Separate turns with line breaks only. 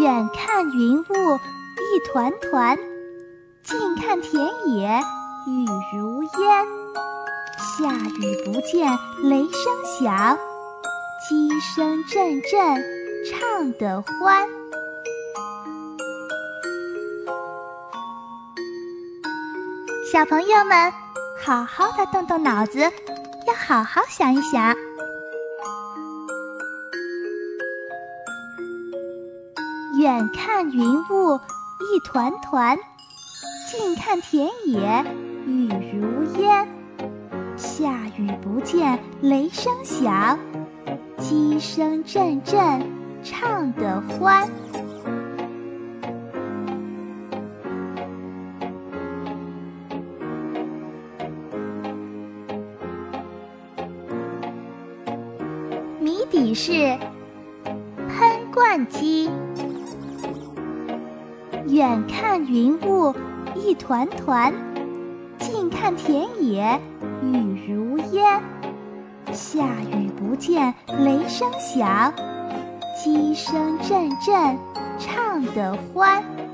远看云雾一团团，近看田野雨如烟。下雨不见雷声响，鸡声阵阵唱得欢。小朋友们，好好的动动脑子，要好好想一想。远看云雾一团团，近看田野雨如烟。下雨不见雷声响，鸡声阵阵唱得欢。谜底是喷罐机。远看云雾一团团，近看田野雨如烟。下雨不见雷声响，鸡声阵阵唱得欢。